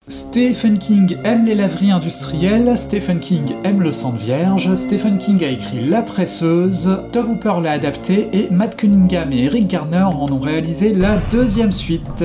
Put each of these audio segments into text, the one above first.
Stephen King aime les laveries industrielles, Stephen King aime le sang de vierge, Stephen King a écrit La Presseuse, Tobe Hooper l'a adapté et Matt Cunningham et Eric Garner en ont réalisé la deuxième suite.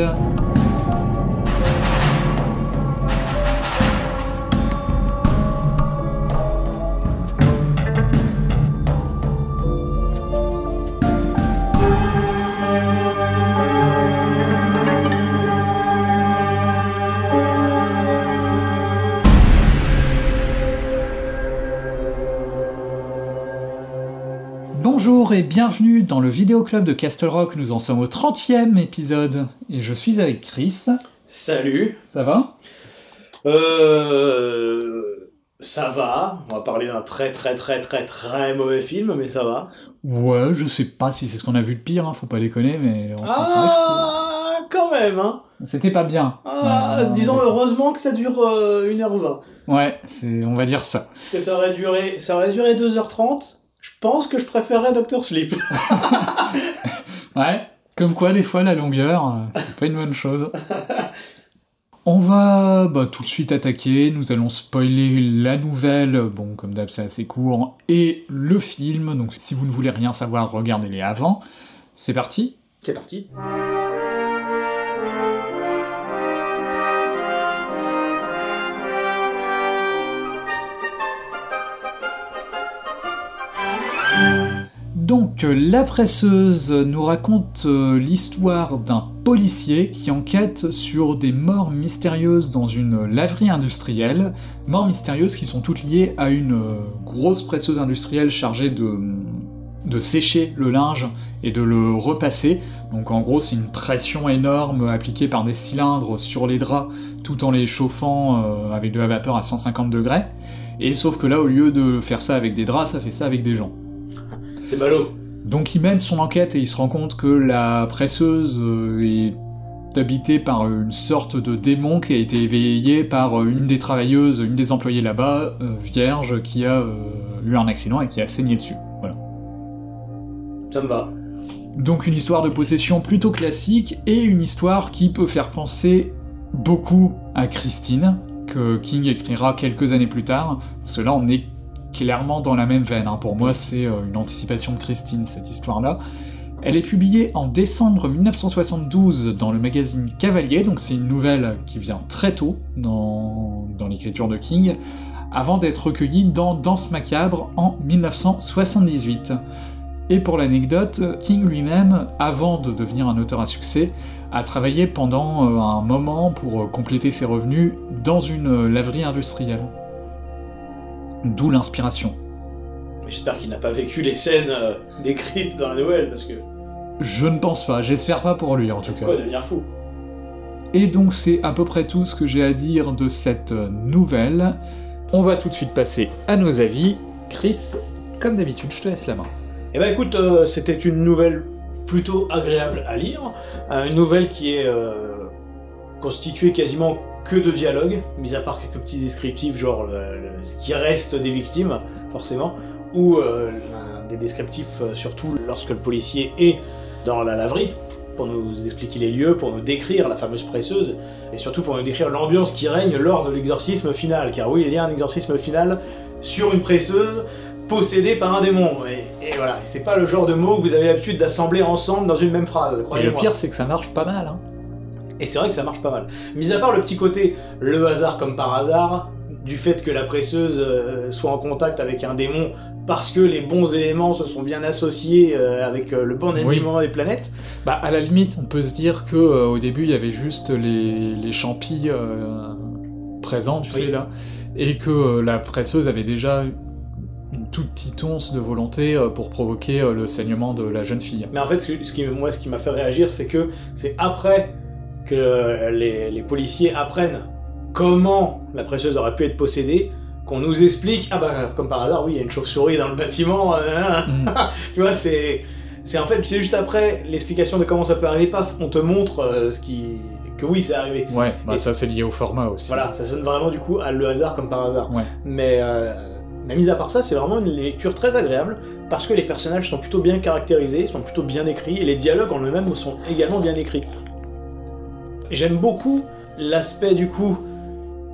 Bonjour et bienvenue dans le vidéo club de Castle Rock, nous en sommes au 30e épisode, et je suis avec Chris. Salut. Ça va ? Ça va, on va parler d'un très mauvais film, mais ça va. Ouais, je sais pas si c'est ce qu'on a vu de pire, hein, faut pas déconner, mais... Quand même, hein. C'était pas bien. Disons heureusement que ça dure 1h20. Ouais, on va dire ça. Parce que ça aurait duré 2h30, je pense que je préférerais Dr. Sleep. Ouais, comme quoi des fois la longueur, c'est pas une bonne chose. On va tout de suite attaquer, nous allons spoiler la nouvelle, bon comme d'hab c'est assez court, et le film, donc si vous ne voulez rien savoir, regardez-les avant. C'est parti ? C'est parti. Donc, La Presseuse nous raconte l'histoire d'un policier qui enquête sur des morts mystérieuses dans une laverie industrielle, morts mystérieuses qui sont toutes liées à une grosse presseuse industrielle chargée de sécher le linge et de le repasser. Donc en gros, c'est une pression énorme appliquée par des cylindres sur les draps tout en les chauffant avec de la vapeur à 150 degrés. Et sauf que là, au lieu de faire ça avec des draps, ça fait ça avec des gens. C'est ballot. Donc il mène son enquête et il se rend compte que la presseuse est habitée par une sorte de démon qui a été éveillé par une des travailleuses, une des employées là-bas, vierge, qui a eu un accident et qui a saigné dessus. Voilà. Ça me va. Donc une histoire de possession plutôt classique et une histoire qui peut faire penser beaucoup à Christine, que King écrira quelques années plus tard, parce que là on est clairement dans la même veine, hein. Pour moi c'est une anticipation de Christine, cette histoire-là. Elle est publiée en décembre 1972 dans le magazine Cavalier, donc c'est une nouvelle qui vient très tôt dans l'écriture de King, avant d'être recueillie dans Danse macabre en 1978. Et pour l'anecdote, King lui-même, avant de devenir un auteur à succès, a travaillé pendant un moment pour compléter ses revenus dans une laverie industrielle. D'où l'inspiration. J'espère qu'il n'a pas vécu les scènes décrites dans la nouvelle, parce que... Je ne pense pas, j'espère pas pour lui en tout cas. Quoi, devenir fou. Et donc c'est à peu près tout ce que j'ai à dire de cette nouvelle. On va tout de suite passer à nos avis. Chris, comme d'habitude, je te laisse la main. Eh ben écoute, c'était une nouvelle plutôt agréable à lire, une nouvelle qui est constituée quasiment que de dialogues, mis à part quelques petits descriptifs, genre ce qui reste des victimes, forcément, ou des descriptifs surtout lorsque le policier est dans la laverie, pour nous expliquer les lieux, pour nous décrire la fameuse presseuse, et surtout pour nous décrire l'ambiance qui règne lors de l'exorcisme final, car oui, il y a un exorcisme final sur une presseuse possédée par un démon, et voilà, c'est pas le genre de mots que vous avez l'habitude d'assembler ensemble dans une même phrase, croyez-moi. Et le pire, c'est que ça marche pas mal, hein. Et c'est vrai que ça marche pas mal. Mis à part le petit côté, le hasard comme par hasard, du fait que la presseuse soit en contact avec un démon parce que les bons éléments se sont bien associés avec le bon alignement des planètes. À la limite, on peut se dire que au début, il y avait juste les champis présents, tu sais, là, et que la presseuse avait déjà une toute petite once de volonté pour provoquer le saignement de la jeune fille. Mais en fait, ce qui m'a fait réagir, c'est que c'est après que les policiers apprennent comment la presseuse aurait pu être possédée, qu'on nous explique, comme par hasard, oui, il y a une chauve-souris dans le bâtiment, tu vois, c'est en fait, c'est juste après l'explication de comment ça peut arriver, paf, on te montre que oui, c'est arrivé. Ouais, ça c'est lié au format aussi. Voilà, ça sonne vraiment du coup à le hasard comme par hasard. Ouais. Mais mis à part ça, c'est vraiment une lecture très agréable, parce que les personnages sont plutôt bien caractérisés, sont plutôt bien écrits, et les dialogues en eux-mêmes sont également bien écrits. J'aime beaucoup l'aspect du coup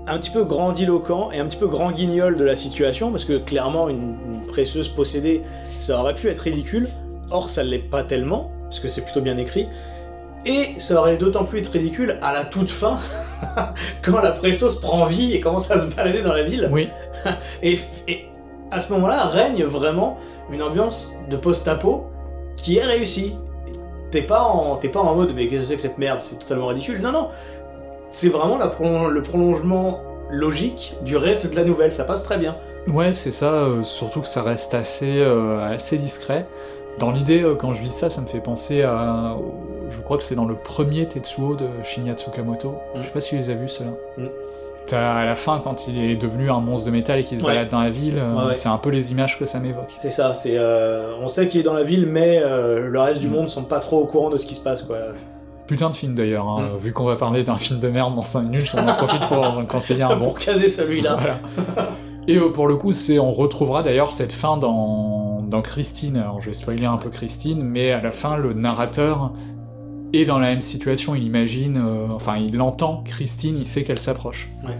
un petit peu grandiloquent et un petit peu grand guignol de la situation, parce que clairement une presseuse possédée, ça aurait pu être ridicule, or ça l'est pas tellement, parce que c'est plutôt bien écrit, et ça aurait d'autant plus être ridicule à la toute fin, quand la presseuse prend vie et commence à se balader dans la ville. Oui. et à ce moment-là règne vraiment une ambiance de post-apo qui est réussie. T'es pas en mode mais qu'est-ce que c'est que cette merde, c'est totalement ridicule. Non, c'est vraiment le prolongement logique du reste de la nouvelle, ça passe très bien. Ouais, c'est ça, surtout que ça reste assez discret. Dans l'idée, quand je lis ça, ça me fait penser à... Je crois que c'est dans le premier Tetsuo de Shinya Tsukamoto. Je sais pas si tu les as vus, ceux-là. T'as à la fin, quand il est devenu un monstre de métal et qu'il se balade dans la ville, c'est un peu les images que ça m'évoque. C'est ça, on sait qu'il est dans la ville, mais le reste du monde sont pas trop au courant de ce qui se passe, quoi. Putain de film d'ailleurs, hein. Vu qu'on va parler d'un film de merde dans 5 minutes, on en profite pour en conseiller un bon. Pour caser celui-là. Voilà. Et pour le coup, on retrouvera d'ailleurs cette fin dans Christine. Alors je vais spoiler un peu Christine, mais à la fin, le narrateur est dans la même situation, il imagine, il entend Christine, il sait qu'elle s'approche. Ouais.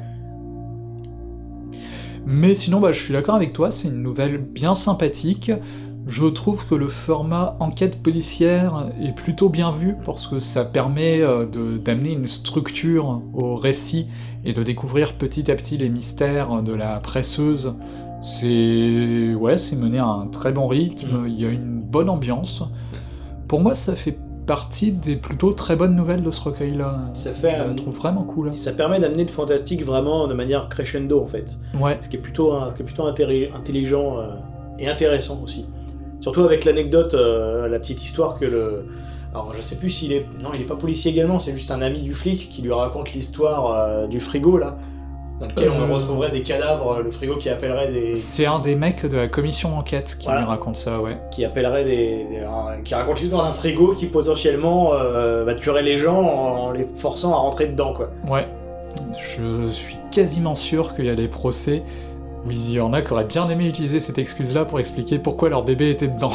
Mais sinon, je suis d'accord avec toi, c'est une nouvelle bien sympathique. Je trouve que le format enquête policière est plutôt bien vu, parce que ça permet d'amener une structure au récit et de découvrir petit à petit les mystères de la presseuse. C'est mené à un très bon rythme, il y a une bonne ambiance. Pour moi, ça fait partie des plutôt très bonnes nouvelles de ce recueil-là. Je le trouve vraiment cool. Ça permet d'amener le fantastique vraiment de manière crescendo, en fait. Ouais. Ce qui est plutôt intelligent et intéressant aussi. Surtout avec l'anecdote, la petite histoire que Alors je sais plus s'il est... Non, il est pas policier également, c'est juste un ami du flic qui lui raconte l'histoire du frigo, là, dans lequel on retrouverait des cadavres, le frigo qui appellerait des... C'est un des mecs de la commission enquête qui lui raconte ça, ouais. Qui appellerait qui raconte l'histoire d'un frigo qui potentiellement tuerait les gens en les forçant à rentrer dedans, quoi. Ouais. Je suis quasiment sûr qu'il y a des procès où il y en a qui auraient bien aimé utiliser cette excuse-là pour expliquer pourquoi leur bébé était dedans.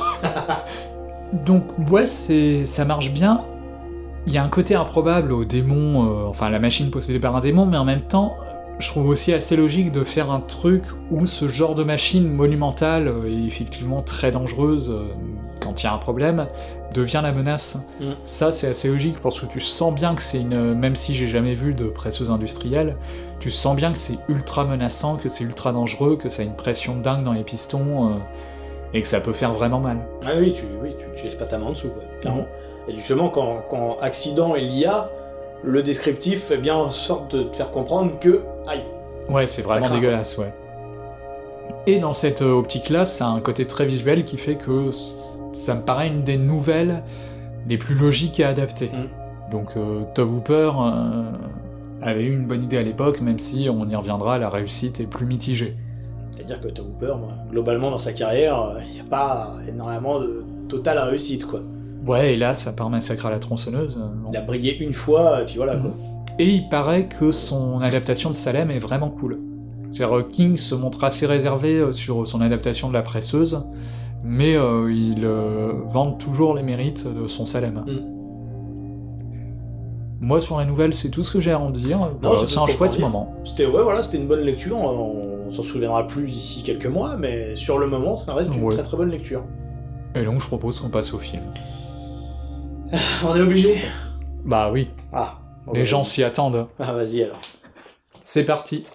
Donc ouais, ça marche bien. Il y a un côté improbable au démon, la machine possédée par un démon, mais en même temps, je trouve aussi assez logique de faire un truc où ce genre de machine monumentale et effectivement très dangereuse, quand il y a un problème, devient la menace. Ça, c'est assez logique, parce que tu sens bien que c'est même si j'ai jamais vu de presseuse industrielle, tu sens bien que c'est ultra menaçant, que c'est ultra dangereux, que ça a une pression dingue dans les pistons, et que ça peut faire vraiment mal. Ah oui, tu laisses pas ta main en dessous, quoi, clairement. Et justement, quand accident est l'IA, le descriptif fait bien en sorte de te faire comprendre que... Aïe. Ouais, c'est vraiment dégueulasse, ouais. Et dans cette optique-là, ça a un côté très visuel qui fait que ça me paraît une des nouvelles les plus logiques à adapter. Donc Tobe Hooper avait eu une bonne idée à l'époque, même si on y reviendra, la réussite est plus mitigée. C'est-à-dire que Tobe Hooper, globalement dans sa carrière, il n'y a pas énormément de totale réussite, quoi. Ouais, et là, ça part massacrer à la tronçonneuse. Il a brillé une fois, et puis voilà, quoi. Et il paraît que son adaptation de Salem est vraiment cool. C'est-à-dire King se montre assez réservé sur son adaptation de La Presseuse, mais il vante toujours les mérites de son Salem. Moi, sur les nouvelles, c'est tout ce que j'ai à en dire. C'est un chouette moment. C'était une bonne lecture, on s'en souviendra plus d'ici quelques mois, mais sur le moment, ça reste une très très bonne lecture. Et donc, je propose qu'on passe au film. On est obligé ? Bah oui. Les gens s'y attendent. Ah, vas-y alors. C'est parti.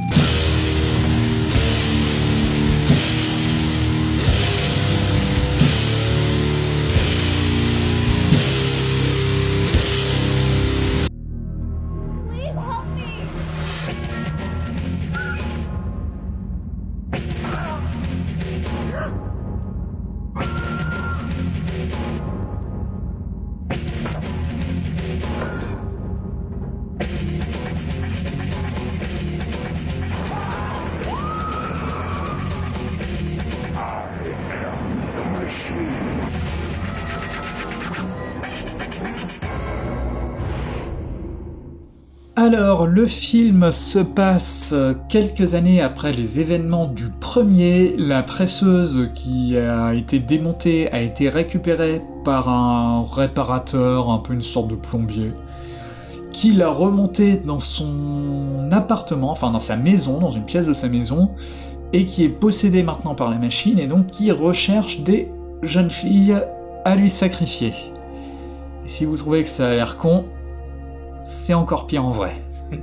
Alors, le film se passe quelques années après les événements du premier. La presseuse qui a été démontée a été récupérée par un réparateur, un peu une sorte de plombier. qui l'a remonté dans son appartement, enfin dans sa maison, dans une pièce de sa maison, et qui est possédé maintenant par la machine, et donc qui recherche des jeunes filles à lui sacrifier. Et si vous trouvez que ça a l'air con, c'est encore pire en vrai.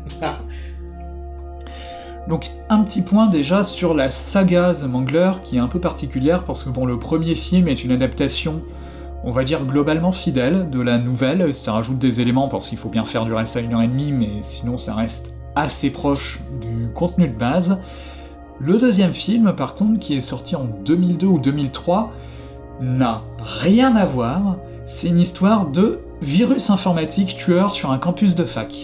Donc un petit point déjà sur la saga The Mangler, qui est un peu particulière, parce que bon, le premier film est une adaptation, on va dire globalement fidèle, de la nouvelle, ça rajoute des éléments, parce qu'il faut bien faire durer ça 1h30, mais sinon ça reste assez proche du contenu de base. Le deuxième film, par contre, qui est sorti en 2002 ou 2003, n'a rien à voir, c'est une histoire de virus informatique tueur sur un campus de fac.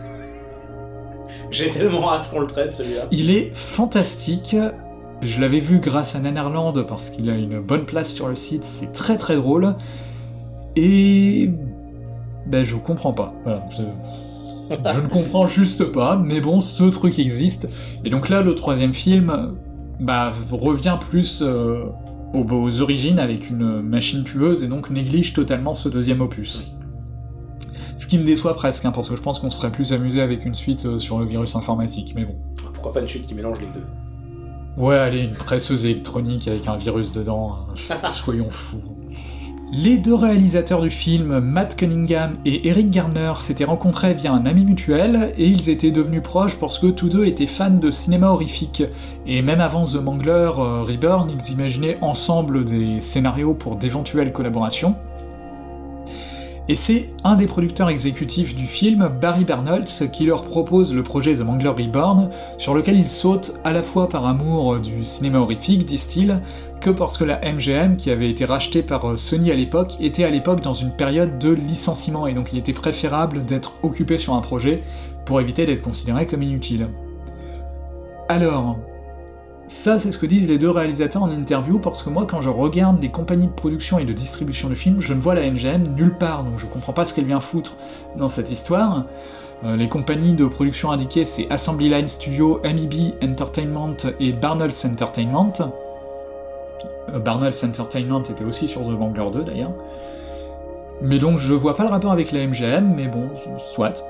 J'ai tellement hâte qu'on le traite, celui-là. Il est fantastique. Je l'avais vu grâce à Nanarland parce qu'il a une bonne place sur le site, c'est très très drôle. Et... ben je comprends pas. Voilà, je ne comprends juste pas, mais bon, ce truc existe. Et donc là, le troisième film revient plus aux origines avec une machine tueuse et donc néglige totalement ce deuxième opus. Ce qui me déçoit presque, hein, parce que je pense qu'on serait plus amusé avec une suite sur le virus informatique, mais bon. Pourquoi pas une suite qui mélange les deux? Ouais, allez, une presseuse électronique avec un virus dedans, soyons fous. Les deux réalisateurs du film, Matt Cunningham et Eric Garner, s'étaient rencontrés via un ami mutuel, et ils étaient devenus proches parce que tous deux étaient fans de cinéma horrifique. Et même avant The Mangler Reborn, ils imaginaient ensemble des scénarios pour d'éventuelles collaborations. Et c'est un des producteurs exécutifs du film, Barry Bernholtz, qui leur propose le projet The Mangler Reborn, sur lequel ils sautent à la fois par amour du cinéma horrifique, disent-ils, que parce que la MGM, qui avait été rachetée par Sony à l'époque, était à l'époque dans une période de licenciement, et donc il était préférable d'être occupé sur un projet pour éviter d'être considéré comme inutile. Alors, ça c'est ce que disent les deux réalisateurs en interview, parce que moi quand je regarde les compagnies de production et de distribution de films, je ne vois la MGM nulle part, donc je comprends pas ce qu'elle vient foutre dans cette histoire. Les compagnies de production indiquées, c'est Assembly Line Studio, MEB Entertainment et Barnolds Entertainment. Barnolds Entertainment était aussi sur The Mangler 2 d'ailleurs. Mais donc je vois pas le rapport avec la MGM, mais bon, soit.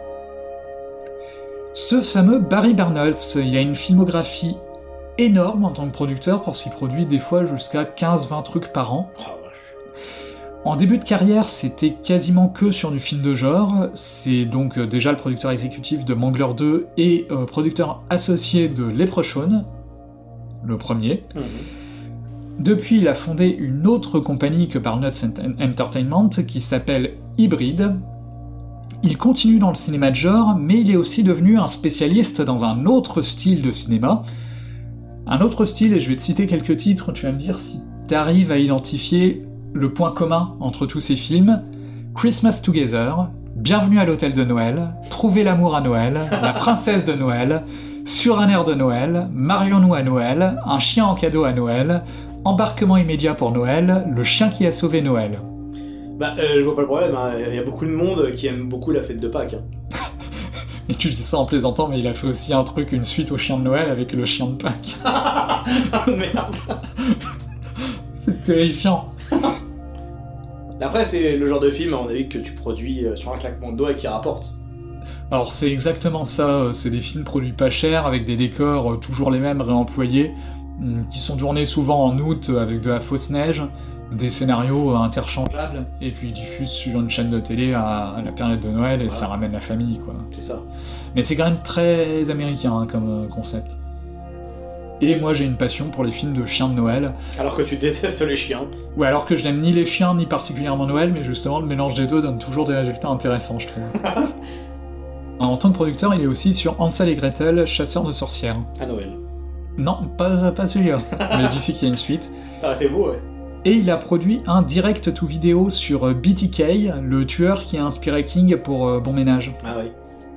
Ce fameux Barry Bernholtz, il a une filmographie énorme en tant que producteur, parce qu'il produit des fois jusqu'à 15-20 trucs par an. En début de carrière, c'était quasiment que sur du film de genre, c'est donc déjà le producteur exécutif de Mangler 2 et producteur associé de Leprechaun, le premier. Depuis, il a fondé une autre compagnie que Barnolds Entertainment, qui s'appelle Hybrid. Il continue dans le cinéma de genre, mais il est aussi devenu un spécialiste dans un autre style de cinéma. Un autre style, et je vais te citer quelques titres, tu vas me dire si t'arrives à identifier le point commun entre tous ces films. Christmas Together, Bienvenue à l'hôtel de Noël, Trouver l'amour à Noël, La princesse de Noël, Sur un air de Noël, Marions-nous à Noël, Un chien en cadeau à Noël, Embarquement immédiat pour Noël, Le chien qui a sauvé Noël. Je vois pas le problème, hein. Il y a beaucoup de monde qui aime beaucoup la fête de Pâques. Hein. Et tu dis ça en plaisantant, mais il a fait aussi un truc, une suite au chien de Noël avec le chien de Pâques. Merde. C'est terrifiant. Après, c'est le genre de film, à mon avis, que tu produis sur un claquement de doigts et qui rapporte. Alors c'est exactement ça, c'est des films produits pas cher, avec des décors toujours les mêmes réemployés, qui sont tournés souvent en août avec de la fausse neige, des scénarios interchangeables, et puis ils diffusent sur une chaîne de télé à la période de Noël, et ça ramène la famille, quoi. C'est ça. Mais c'est quand même très américain hein, comme concept. Et moi j'ai une passion pour les films de chiens de Noël. Alors que tu détestes les chiens. Ouais, alors que je n'aime ni les chiens, ni particulièrement Noël, mais justement le mélange des deux donne toujours des résultats intéressants, je trouve. En tant que producteur, il est aussi sur Hansel et Gretel, chasseurs de sorcières. À Noël. Non, pas celui-là. Mais d'ici qu'il y a une suite. Ça aurait été beau, ouais. Et il a produit un direct to vidéo sur BTK, le tueur qui a inspiré King pour Bon Ménage. Ah oui.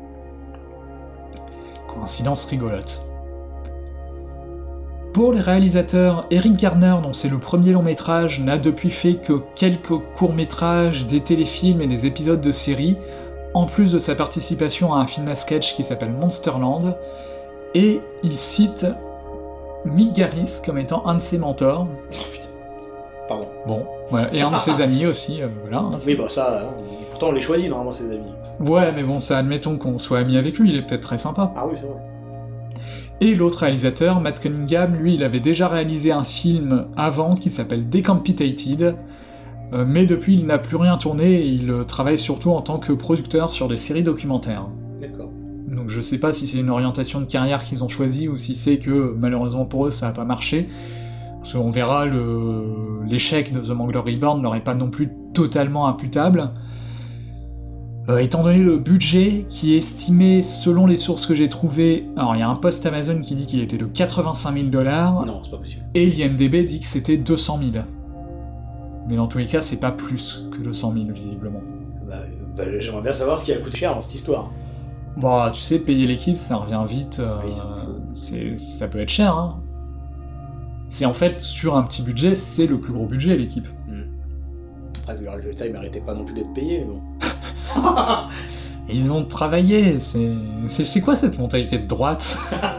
Coïncidence rigolote. Pour les réalisateurs, Eric Garner, dont c'est le premier long métrage, n'a depuis fait que quelques courts-métrages, des téléfilms et des épisodes de séries, en plus de sa participation à un film à sketch qui s'appelle Monsterland, et il cite Mick Garris comme étant un de ses mentors. Oh putain. Pardon. Bon, voilà, et un de ses amis aussi, voilà. Oui, bah ça, pour pourtant on les choisit normalement ses amis. Ouais, mais bon, ça admettons qu'on soit amis avec lui, il est peut-être très sympa. Ah oui, c'est vrai. Et l'autre réalisateur, Matt Cunningham, lui, il avait déjà réalisé un film avant qui s'appelle Decapitated, mais depuis il n'a plus rien tourné et il travaille surtout en tant que producteur sur des séries documentaires. D'accord. Donc je sais pas si c'est une orientation de carrière qu'ils ont choisie ou si c'est que malheureusement pour eux ça a pas marché. Parce qu'on verra, l'échec de The Mangler Reborn n'aurait pas non plus totalement imputable. Étant donné le budget qui est estimé selon les sources que j'ai trouvées, alors il y a un post Amazon qui dit qu'il était de 85 000 $, Non, c'est pas possible. et l'IMDB dit que c'était 200 000. Mais dans tous les cas, c'est pas plus que 200 000 visiblement. J'aimerais bien savoir ce qui a coûté cher dans cette histoire. Bah, tu sais, payer l'équipe, ça revient vite. Oui, ça peut être cher, hein. C'est en fait, sur un petit budget, c'est le plus gros budget, l'équipe. Après, vu le résultat, il méritait pas non plus d'être payé, mais bon. Ils ont travaillé, c'est quoi cette mentalité de droite?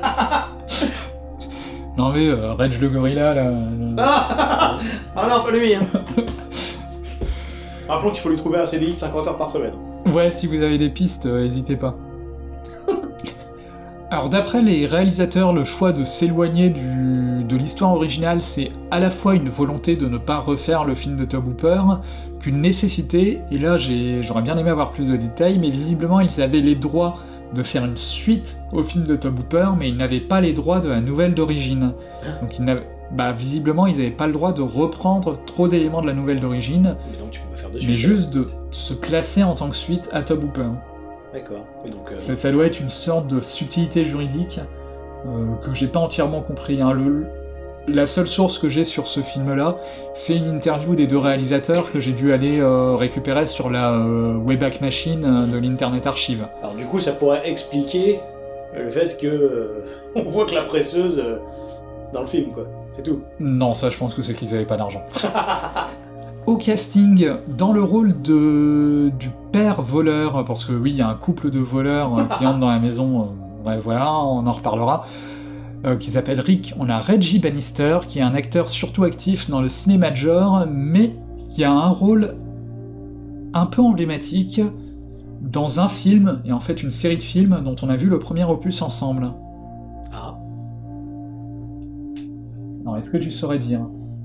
Non mais, Reg le gorilla, là... Ah non, pas lui, hein. Rappelons qu'il faut lui trouver un CDI de 50 heures par semaine. Ouais, si vous avez des pistes, n'hésitez pas. Alors d'après les réalisateurs, le choix de s'éloigner de l'histoire originale, c'est à la fois une volonté de ne pas refaire le film de Tobe Hooper, qu'une nécessité, et là j'aurais bien aimé avoir plus de détails, mais visiblement ils avaient les droits de faire une suite au film de Tobe Hooper, mais ils n'avaient pas les droits de la nouvelle d'origine. Donc visiblement ils n'avaient pas le droit de reprendre trop d'éléments de la nouvelle d'origine, Mais donc tu peux pas faire de suite. mais juste de se placer en tant que suite à Tobe Hooper. D'accord. Et donc, Ça doit être une sorte de subtilité juridique que j'ai pas entièrement compris. Hein. La seule source que j'ai sur ce film-là, c'est une interview des deux réalisateurs que j'ai dû aller récupérer sur la Wayback Machine de l'Internet Archive. Alors du coup, ça pourrait expliquer le fait que on voit que la presseuse dans le film, quoi. C'est tout. Non, ça je pense que c'est qu'ils avaient pas d'argent. Au casting, dans le rôle du père voleur, parce que oui, il y a un couple de voleurs qui entrent dans la maison, ouais, voilà, on en reparlera, qui s'appelle Rick. On a Reggie Bannister, qui est un acteur surtout actif dans le cinéma genre, mais qui a un rôle un peu emblématique dans un film, et en fait une série de films dont on a vu le premier opus ensemble. Ah. Alors, est-ce que tu saurais dire ?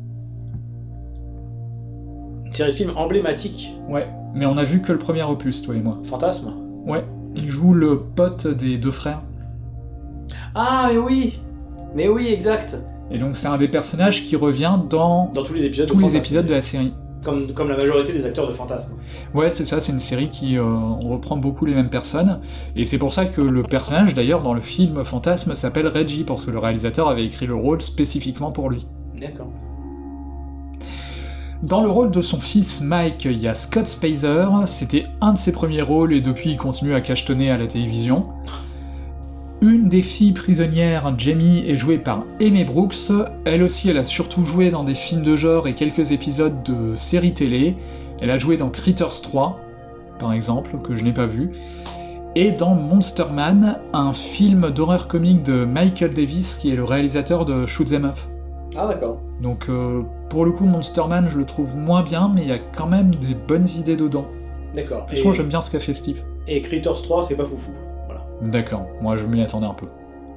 Une série de films emblématique. Ouais, mais on a vu que le premier opus, toi et moi. Fantasme. Ouais, il joue le pote des deux frères. Ah, mais oui. Mais oui, exact. Et donc c'est un des personnages qui revient dans tous les épisodes de la série. Comme la majorité des acteurs de Fantasme. Ouais, c'est ça, c'est une série qui on reprend beaucoup les mêmes personnes, et c'est pour ça que le personnage, d'ailleurs, dans le film Fantasme, s'appelle Reggie, parce que le réalisateur avait écrit le rôle spécifiquement pour lui. D'accord. Dans le rôle de son fils Mike, il y a Scott Spacer, c'était un de ses premiers rôles, et depuis il continue à cachetonner à la télévision. Une des filles prisonnières, Jamie, est jouée par Amy Brooks. Elle aussi, elle a surtout joué dans des films de genre et quelques épisodes de séries télé. Elle a joué dans Critters 3, par exemple, que je n'ai pas vu. Et dans Monster Man, un film d'horreur comique de Michael Davis, qui est le réalisateur de Shoot 'Em Up. Ah, d'accord. Donc, pour le coup, Monster Man, je le trouve moins bien, mais il y a quand même des bonnes idées dedans. D'accord. Franchement, j'aime bien ce qu'a fait Steve. Et Critters 3, c'est pas foufou. Voilà. D'accord, moi je m'y attendais un peu.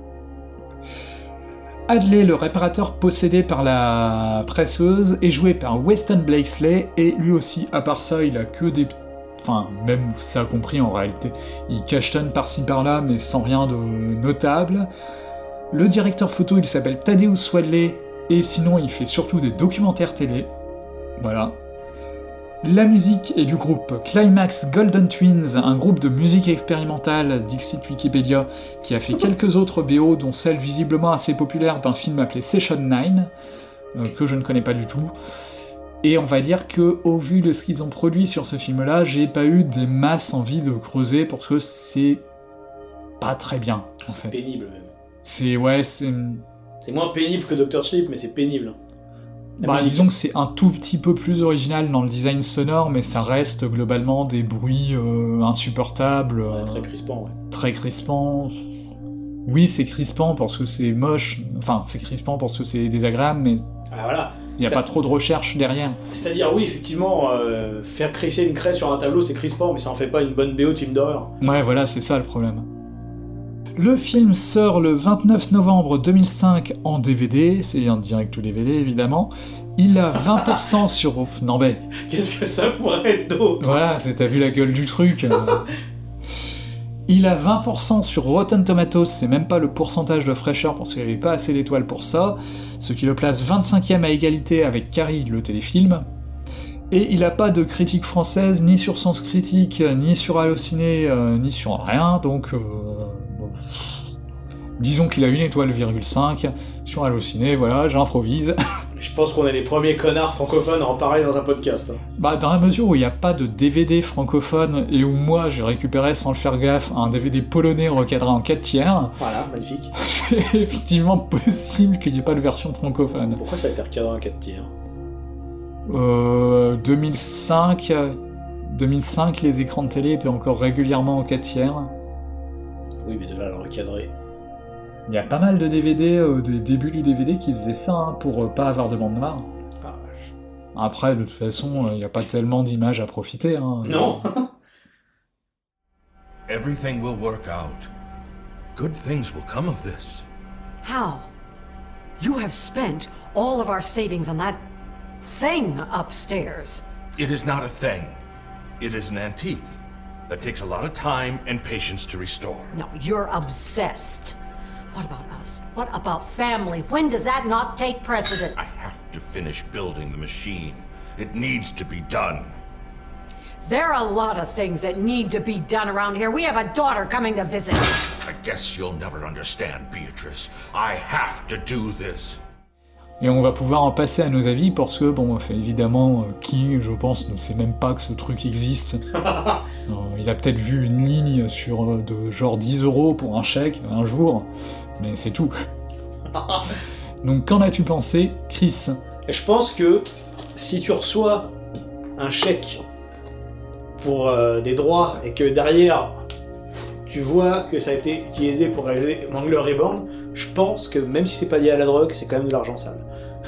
Hadley, le réparateur possédé par la presseuse, est joué par Weston Blakesley, et lui aussi, à part ça, il a que des... Enfin, même ça compris en réalité. Il cachetonne par-ci par-là, mais sans rien de notable. Le directeur photo, il s'appelle Thaddeus Wadley, et sinon il fait surtout des documentaires télé. Voilà. La musique est du groupe Climax Golden Twins, un groupe de musique expérimentale, Dixit Wikipédia, qui a fait quelques autres BO, dont celle visiblement assez populaire d'un film appelé Session 9, que je ne connais pas du tout. Et on va dire que, au vu de ce qu'ils ont produit sur ce film-là, j'ai pas eu des masses envie de creuser, parce que c'est pas très bien, en fait. C'est pénible, même. C'est moins pénible que Dr. Sleep, mais c'est pénible. Disons que c'est un tout petit peu plus original dans le design sonore, mais ça reste globalement des bruits insupportables. Très crispant, ouais. Très crispant. Oui, c'est crispant parce que c'est moche. Enfin, c'est crispant parce que c'est désagréable, mais... Ah voilà. Il n'y a pas trop de recherche derrière. C'est-à-dire, oui, effectivement, faire crisser une craie sur un tableau, c'est crispant, mais ça en fait pas une bonne BO de film d'horreur. Ouais, voilà, c'est ça le problème. Le film sort le 29 novembre 2005 en DVD, c'est un direct ou DVD évidemment. Il a 20% sur... Non mais... Qu'est-ce que ça pourrait être d'autre ? Voilà, t'as vu la gueule du truc. Il a 20% sur Rotten Tomatoes, c'est même pas le pourcentage de fraîcheur parce qu'il n'y avait pas assez d'étoiles pour ça, ce qui le place 25e à égalité avec Carrie, le téléfilm. Et il a pas de critique française, ni sur Sens Critique, ni sur Allociné, ni sur rien, donc... disons qu'il a 1,5 étoile sur Allociné, voilà, j'improvise. Je pense qu'on est les premiers connards francophones à en parler dans un podcast. Bah, dans la mesure où il n'y a pas de DVD francophone et où moi j'ai récupéré sans le faire gaffe un DVD polonais recadré en 4/3. Voilà, magnifique. C'est effectivement possible qu'il n'y ait pas de version francophone. Pourquoi ça a été recadré en 4/3 2005, les écrans de télé étaient encore régulièrement en 4/3. Oui, mais de là à le recadrer. Il y a pas mal de DVD, des débuts du DVD qui faisaient ça, hein, pour pas avoir de bande noire. Ah, vache. Après, de toute façon, il n'y a pas tellement d'images à profiter. Hein. Non. Everything will work out. Good things will come of this. How? You have spent all of our savings on that thing upstairs. It is not a thing. It is an antique that takes a lot of time and patience to restore. No, you're obsessed. What about us? What about family? When does that not take precedence? I have to finish building the machine. It needs to be done. There are a lot of things that need to be done around here. We have a daughter coming to visit. I guess you'll never understand, Beatrice. I have to do this. Et on va pouvoir en passer à nos avis parce que, bon, évidemment, qui, je pense, ne sait même pas que ce truc existe. Il a peut-être vu une ligne sur de genre 10 € pour un chèque un jour, mais c'est tout. Donc qu'en as-tu pensé, Chris ? Je pense que si tu reçois un chèque pour des droits et que derrière tu vois que ça a été utilisé pour réaliser Mangler Reborn, je pense que même si c'est pas lié à la drogue, c'est quand même de l'argent sale.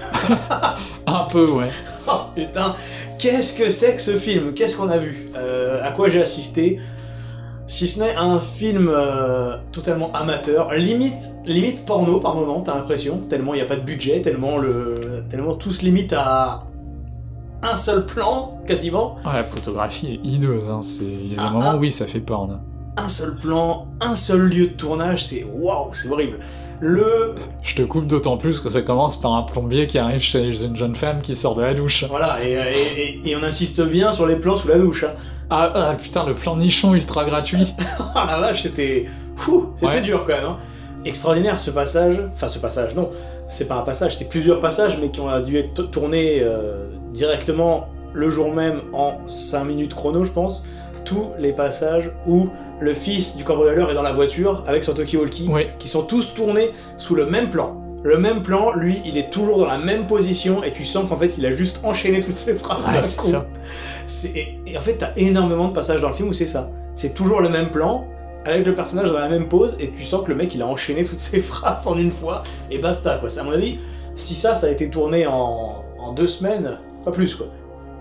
Un peu, ouais. Oh putain, qu'est-ce que c'est que ce film ? Qu'est-ce qu'on a vu ? À quoi j'ai assisté ? Si ce n'est un film totalement amateur, limite porno par moment, t'as l'impression, tellement il n'y a pas de budget, tellement tout se limite à un seul plan, quasiment. Ouais, la photographie est hideuse, hein. Il y a des moments, oui, ça fait porn. Un seul plan, un seul lieu de tournage, c'est waouh, c'est horrible. Je te coupe d'autant plus que ça commence par un plombier qui arrive chez une jeune femme qui sort de la douche. Voilà, et on insiste bien sur les plans sous la douche. Hein. Ah putain, le plan nichon ultra gratuit. Ah la vache, c'était dur quand même. Hein. Extraordinaire ce passage. Enfin, ce passage, non, c'est pas un passage, c'est plusieurs passages, mais qui ont dû être tournés directement le jour même en 5 minutes chrono, je pense. Tous les passages où le fils du cambrioleur est dans la voiture avec son talkie-walkie, qui sont tous tournés sous le même plan. Le même plan, lui, il est toujours dans la même position et tu sens qu'en fait, il a juste enchaîné toutes ses phrases d'un coup. Ça. Et en fait, t'as énormément de passages dans le film où c'est ça. C'est toujours le même plan, avec le personnage dans la même pose, et tu sens que le mec, il a enchaîné toutes ses phrases en une fois, et basta, quoi. À mon avis, si ça a été tourné en 2 semaines, pas plus, quoi.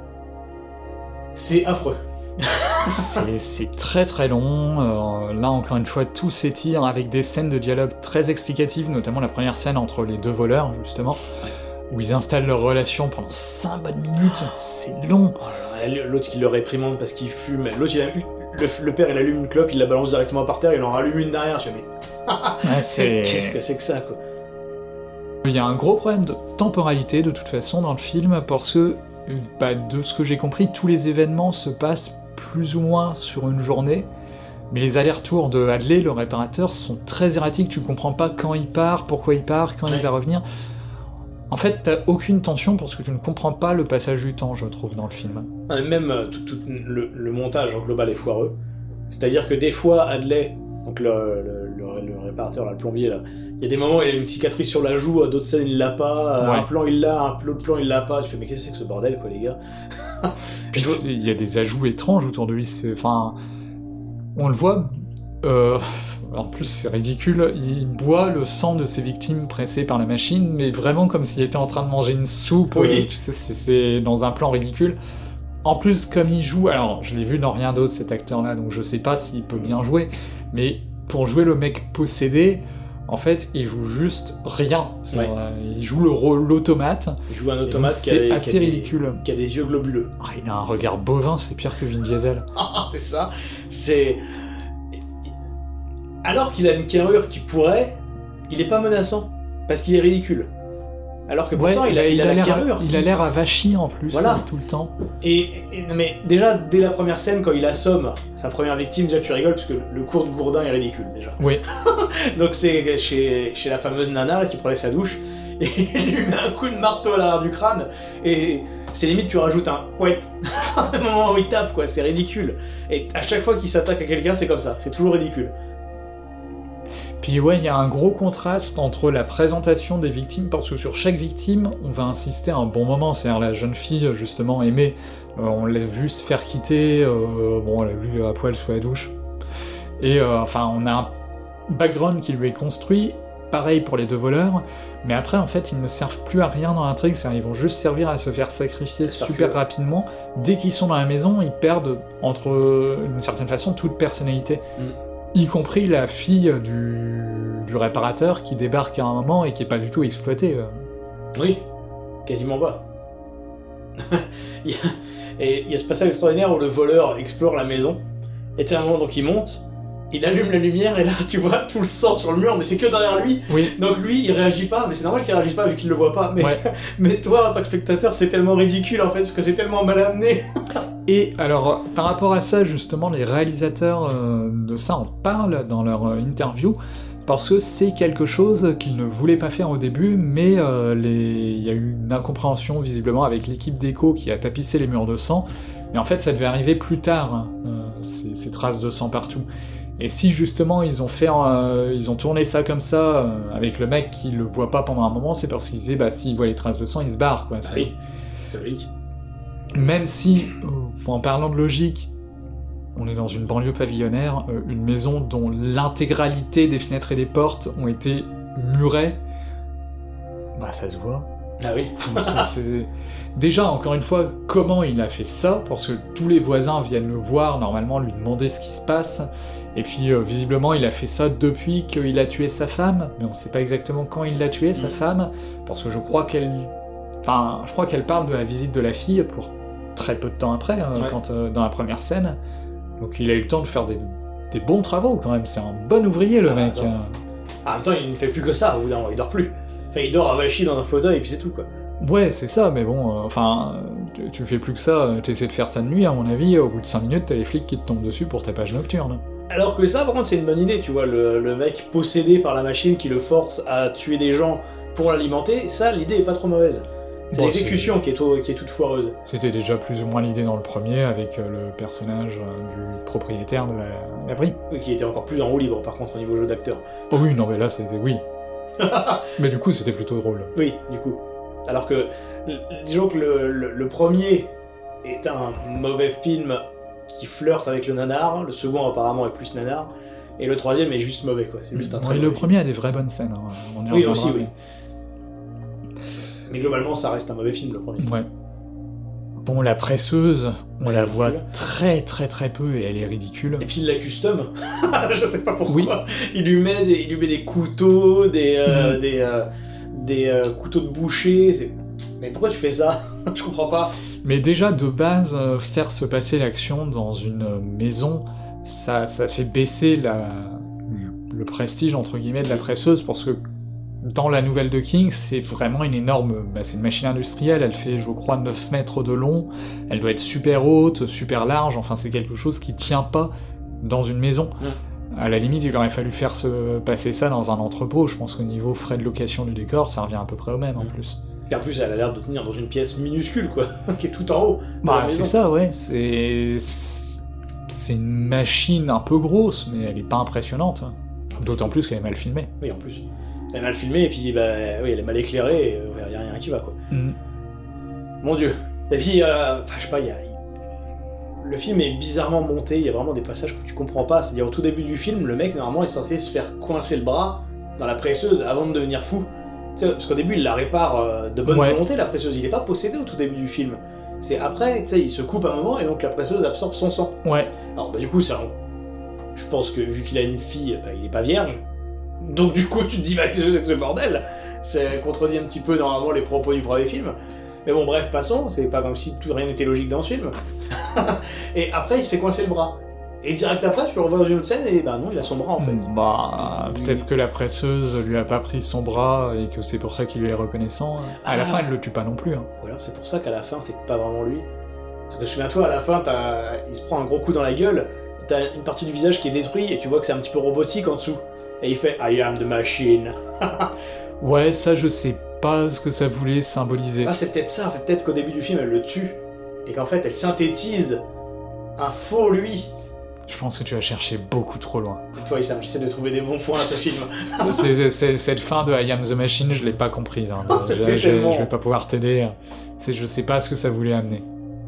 C'est affreux. C'est très très long, là encore une fois tout s'étire avec des scènes de dialogue très explicatives, notamment la première scène entre les 2 voleurs justement, où ils installent leur relation pendant 5 bonnes minutes, c'est long. L'autre qui le réprimande parce qu'il fume, l'autre le père il allume une clope, il la balance directement par terre, il en rallume une derrière, je me dis mais qu'est-ce que c'est que ça quoi. Il y a un gros problème de temporalité de toute façon dans le film parce que de ce que j'ai compris, tous les événements se passent plus ou moins sur une journée, mais les allers-retours de Hadley, le réparateur, sont très erratiques, tu comprends pas quand il part, pourquoi il part, quand il va revenir. En fait, t'as aucune tension parce que tu ne comprends pas le passage du temps, je trouve, dans le film. Même tout le montage en global est foireux. C'est-à-dire que des fois, Hadley, donc le réparateur, là, le plombier, là, il y a des moments où il a une cicatrice sur la joue, à d'autres scènes il l'a pas, un plan il l'a, un autre plan il l'a pas, tu fais mais qu'est-ce que c'est que ce bordel quoi les gars. Puis il y a des ajouts étranges autour de lui, enfin, on le voit, en plus c'est ridicule, il boit le sang de ses victimes pressées par la machine, mais vraiment comme s'il était en train de manger une soupe, oui. Tu sais, c'est dans un plan ridicule. En plus, comme il joue, alors je l'ai vu dans Rien d'autre cet acteur-là, donc je sais pas s'il peut bien jouer, mais pour jouer le mec possédé, en fait, il joue juste rien. Ouais. Il joue l'automate. Il joue un automate c'est assez ridicule. Qui a des yeux globuleux. Ah, il a un regard bovin, c'est pire que Vin Diesel. C'est ça. C'est... Alors qu'il a une carrure qui pourrait, il est pas menaçant, parce qu'il est ridicule. Alors que pourtant, il a la carrure. Il a l'air avachi en plus, voilà. Tout le temps. Mais déjà, dès la première scène, quand il assomme sa première victime, déjà tu rigoles, parce que le cours de Gourdin est ridicule, déjà. Oui. Donc c'est chez la fameuse nana là, qui prenait sa douche, et il lui met un coup de marteau à l'arrière du crâne, et c'est limite tu rajoutes un poète au moment où il tape, quoi, c'est ridicule. Et à chaque fois qu'il s'attaque à quelqu'un, c'est comme ça, c'est toujours ridicule. Puis ouais, il y a un gros contraste entre la présentation des victimes, parce que sur chaque victime, on va insister à un bon moment, c'est-à-dire la jeune fille, justement, aimée, on l'a vu se faire quitter, on l'a vu à poil sous la douche, et on a un background qui lui est construit, pareil pour les deux voleurs, mais après, en fait, ils ne servent plus à rien dans l'intrigue, c'est-à-dire ils vont juste servir à se faire sacrifier super rapidement. Dès qu'ils sont dans la maison, ils perdent, d'une certaine façon, toute personnalité. Y compris la fille du réparateur qui débarque à un moment et qui est pas du tout exploitée. Oui, quasiment pas. Il y a ce passage extraordinaire où le voleur explore la maison, et tu sais, à un moment, donc il monte, il allume la lumière, et là, tu vois tout le sang sur le mur, mais c'est que derrière lui. Oui. Donc lui, il réagit pas, mais c'est normal qu'il réagisse pas vu qu'il le voit pas. Mais, ouais. Mais toi, en tant que spectateur, c'est tellement ridicule, en fait, parce que c'est tellement mal amené. Et alors, par rapport à ça, justement, les réalisateurs de ça en parlent dans leur interview, parce que c'est quelque chose qu'ils ne voulaient pas faire au début, mais il y a eu une incompréhension, visiblement, avec l'équipe d'écho qui a tapissé les murs de sang, mais en fait, ça devait arriver plus tard, ces traces de sang partout. Et si, justement, ils ont tourné ça comme ça, avec le mec qui le voit pas pendant un moment, c'est parce qu'ils disaient, bah, s'il voit les traces de sang, il se barre, quoi. Oui, c'est logique. Même si, en parlant de logique, on est dans une banlieue pavillonnaire, une maison dont l'intégralité des fenêtres et des portes ont été murées, bah ça se voit. Ah oui. Déjà, encore une fois, comment il a fait ça, parce que tous les voisins viennent le voir, normalement lui demander ce qui se passe, et puis visiblement il a fait ça depuis qu'il a tué sa femme, mais on sait pas exactement quand il l'a tué, sa femme, parce que je crois qu'elle parle de la visite de la fille pour très peu de temps après, dans la première scène. Donc il a eu le temps de faire des bons travaux quand même, c'est un bon ouvrier le mec. En même temps, il ne fait plus que ça, au bout d'un moment, il dort plus. Enfin, il dort avachi dans un fauteuil et puis c'est tout, quoi. Ouais, c'est ça, mais bon, tu fais plus que ça, tu essaies de faire ça de nuit, à mon avis, au bout de 5 minutes, t'as les flics qui te tombent dessus pour ta page nocturne. Alors que ça, par contre, c'est une bonne idée, tu vois, le mec possédé par la machine qui le force à tuer des gens pour l'alimenter, ça, l'idée est pas trop mauvaise. C'est l'exécution qui est toute foireuse. C'était déjà plus ou moins l'idée dans le premier, avec le personnage du propriétaire de la laverie. Oui, qui était encore plus en roue libre, par contre, au niveau jeu d'acteur. Oh oui, non mais là, c'était... oui. Mais du coup, c'était plutôt drôle. Oui, du coup. Alors que, disons que le premier est un mauvais film qui flirte avec le nanar, le second apparemment est plus nanar, et le troisième est juste mauvais, quoi. C'est juste un très mauvais le premier a des vraies bonnes scènes. Oui, aussi, oui. Mais globalement, ça reste un mauvais film, le premier. Ouais. Bon, la presseuse, on la voit très très très peu et elle est ridicule. Et puis il la custom, je sais pas pourquoi. Oui. Il lui met des couteaux, des couteaux de boucher. Mais pourquoi tu fais ça? Je comprends pas. Mais déjà, de base, faire se passer l'action dans une maison, ça fait baisser le prestige, entre guillemets, de la presseuse, parce que dans la nouvelle de King, c'est vraiment une énorme... c'est une machine industrielle, elle fait, je crois, 9 mètres de long, elle doit être super haute, super large, enfin c'est quelque chose qui tient pas dans une maison. À la limite, il aurait fallu faire se passer ça dans un entrepôt, je pense qu'au niveau frais de location du décor, ça revient à peu près au même, en plus. Et en plus, elle a l'air de tenir dans une pièce minuscule, quoi, qui est tout en haut. C'est ça, ouais, c'est une machine un peu grosse, mais elle est pas impressionnante. D'autant plus qu'elle est mal filmée. Oui, en plus. Elle est mal filmée, et puis oui, elle est mal éclairée, et y a rien qui va, quoi. Mon Dieu. Et puis, je sais pas, le film est bizarrement monté, il y a vraiment des passages que tu comprends pas. C'est-à-dire, au tout début du film, le mec, normalement, est censé se faire coincer le bras dans la presseuse avant de devenir fou. Tu sais, parce qu'au début, il la répare de bonne volonté, la presseuse. Il est pas possédé au tout début du film. C'est après, tu sais, il se coupe un moment et donc la presseuse absorbe son sang. Ouais. Alors, du coup, je pense que vu qu'il a une fille, il est pas vierge. Donc, du coup, tu te dis, qu'est-ce que c'est que ce bordel? Ça contredit un petit peu, normalement, les propos du premier film. Mais bon, bref, passons, c'est pas comme si rien n'était logique dans ce film. Et après, il se fait coincer le bras. Et direct après, tu le revois dans une autre scène, et non, il a son bras en fait. Peut-être que la presseuse lui a pas pris son bras, et que c'est pour ça qu'il lui est reconnaissant. À la fin, elle le tue pas non plus. Hein. Ou alors c'est pour ça qu'à la fin, c'est pas vraiment lui. Parce que souviens-toi, à la fin, il se prend un gros coup dans la gueule, t'as une partie du visage qui est détruite, et tu vois que c'est un petit peu robotique en dessous. Et il fait « I am the machine ». Ouais, ça je sais pas ce que ça voulait symboliser. Ah, c'est peut-être ça, peut-être qu'au début du film, elle le tue, et qu'en fait, elle synthétise un faux lui. Je pense que tu vas chercher beaucoup trop loin. Toi, Issam, j'essaie de trouver des bons points à ce film. Cette fin de I am the machine, je l'ai pas comprise. Hein. Je vais pas pouvoir t'aider. Je sais pas ce que ça voulait amener.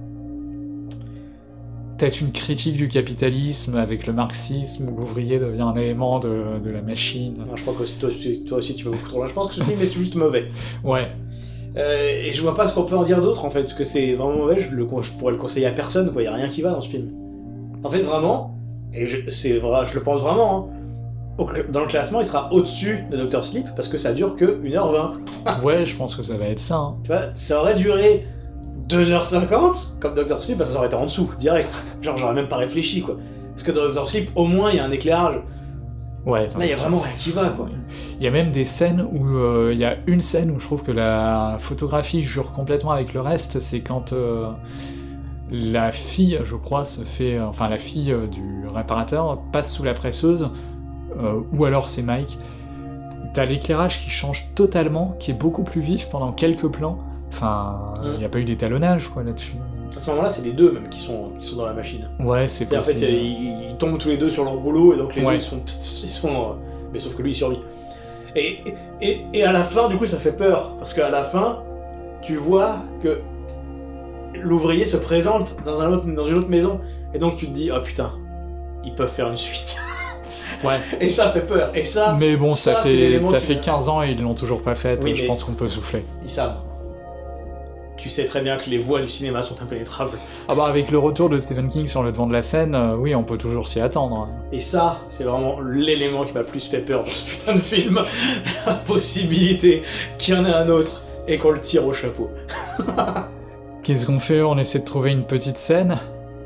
Peut-être une critique du capitalisme avec le marxisme où l'ouvrier devient un élément de la machine. Non, je crois que toi aussi tu vas beaucoup trop loin. Je pense que ce film est juste mauvais. Ouais. Et je vois pas ce qu'on peut en dire d'autre en fait, parce que c'est vraiment mauvais, je pourrais le conseiller à personne, quoi. Y a rien qui va dans ce film. En fait, vraiment, et c'est vrai, je le pense vraiment, hein, dans le classement, il sera au-dessus de Dr. Sleep parce que ça dure que 1h20. Ouais, je pense que ça va être ça. Hein. Tu vois, ça aurait duré 2h50, comme Dr. Sleep, ça aurait été en dessous, direct. Genre, j'aurais même pas réfléchi, quoi. Parce que dans Dr. Sleep, au moins, il y a un éclairage. Ouais. Là, il y a vraiment rien qui va, quoi. Il y a même des scènes où... il y a une scène où je trouve que la photographie jure complètement avec le reste, c'est quand la fille, je crois, la fille du réparateur passe sous la presseuse, ou alors c'est Mike. T'as l'éclairage qui change totalement, qui est beaucoup plus vif pendant quelques plans. Enfin, il n'y a pas eu d'étalonnage, quoi, là-dessus. À ce moment-là, c'est les deux, même, qui sont dans la machine. Ouais, c'est possible. En fait, ils tombent tous les deux sur leur boulot, et donc les deux, ils sont mais sauf que lui, il survit. Et à la fin, du coup, ça fait peur. Parce qu'à la fin, tu vois que l'ouvrier se présente dans une autre maison. Et donc, tu te dis, oh putain, ils peuvent faire une suite. Ouais. Et ça fait peur. Et ça... Mais bon, ça fait 15 ans et ils l'ont toujours pas fait, oui, je pense qu'on peut souffler. Ils savent. Tu sais très bien que les voies du cinéma sont impénétrables. Ah bah avec le retour de Stephen King sur le devant de la scène, oui, on peut toujours s'y attendre. Et ça, c'est vraiment l'élément qui m'a plus fait peur dans ce putain de film. La possibilité qu'il y en ait un autre et qu'on le tire au chapeau. Qu'est-ce qu'on fait? On essaie de trouver une petite scène?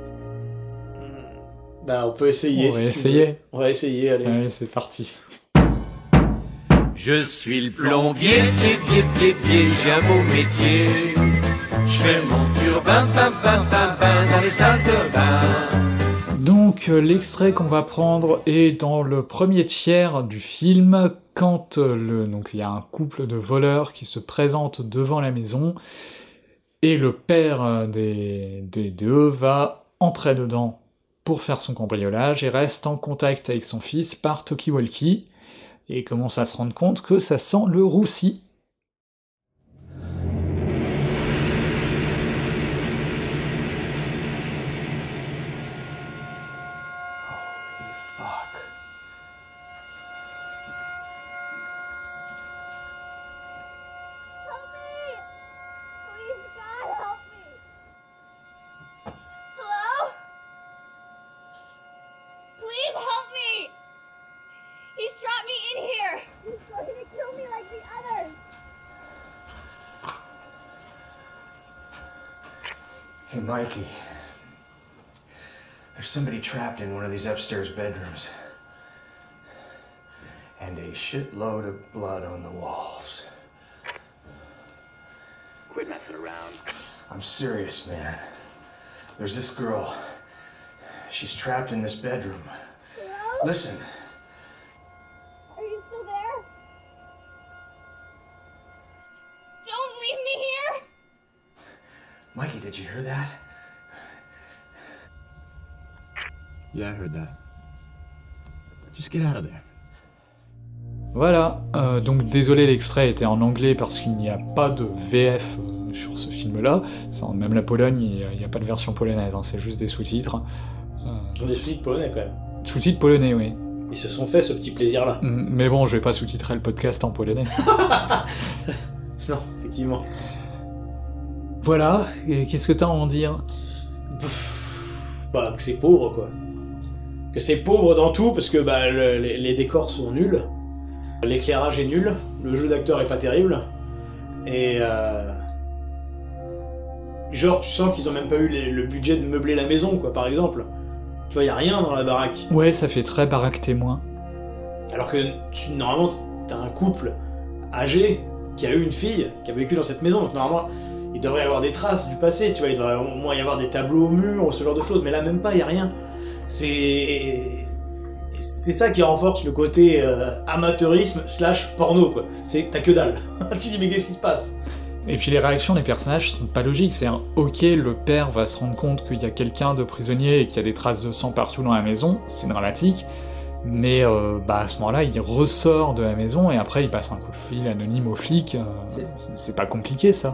On peut essayer. On va essayer, allez. Allez, c'est parti. Je suis le plombier, pied, j'ai un beau métier. Je fais mon turbin, dans les salles de bain. Donc, l'extrait qu'on va prendre est dans le premier tiers du film, quand donc il y a un couple de voleurs qui se présentent devant la maison, et le père des deux va entrer dedans pour faire son cambriolage, et reste en contact avec son fils par talkie-walkie, et commence à se rendre compte que ça sent le roussi. Holy fuck. Help me! Please, God, help me! Hello? Please help me! He's trapped me in here! He's going to kill me like the others! Hey, Mikey. There's somebody trapped in one of these upstairs bedrooms. And a shitload of blood on the walls. Quit messing around. I'm serious, man. There's this girl. She's trapped in this bedroom. Hello? Listen. Are you still there? Don't leave me here! Mikey, did you hear that? Yeah, I heard that. Just get out of there. Voilà, donc désolé, l'extrait était en anglais parce qu'il n'y a pas de VF sur ce film-là. Même la Pologne, il n'y a pas de version polonaise, hein, c'est juste des sous-titres. Des sous-titres polonais quand même. Sous-titres polonais, oui. Ils se sont fait ce petit plaisir-là. Mais bon, je vais pas sous-titrer le podcast en polonais. Non, effectivement. Voilà, et qu'est-ce que t'as à en dire? Bah, que c'est pauvre, quoi. Que c'est pauvre dans tout, parce que bah, les décors sont nuls, l'éclairage est nul, le jeu d'acteur est pas terrible, et genre, tu sens qu'ils ont même pas eu le budget de meubler la maison, quoi, par exemple. Tu vois, y a rien dans la baraque. Ouais, ça fait très baraque témoin. Alors que, normalement, t'as un couple âgé qui a eu une fille, qui a vécu dans cette maison, donc normalement, il devrait y avoir des traces du passé, tu vois, il devrait au moins y avoir des tableaux au mur, ce genre de choses, mais là, même pas, y a rien. C'est ça qui renforce le côté amateurisme / porno, quoi. T'as que dalle. Tu dis, mais qu'est-ce qui se passe? Et puis les réactions des personnages sont pas logiques, c'est ok, le père va se rendre compte qu'il y a quelqu'un de prisonnier et qu'il y a des traces de sang partout dans la maison, c'est dramatique, mais à ce moment-là, il ressort de la maison et après il passe un coup de fil anonyme aux flics, c'est pas compliqué ça.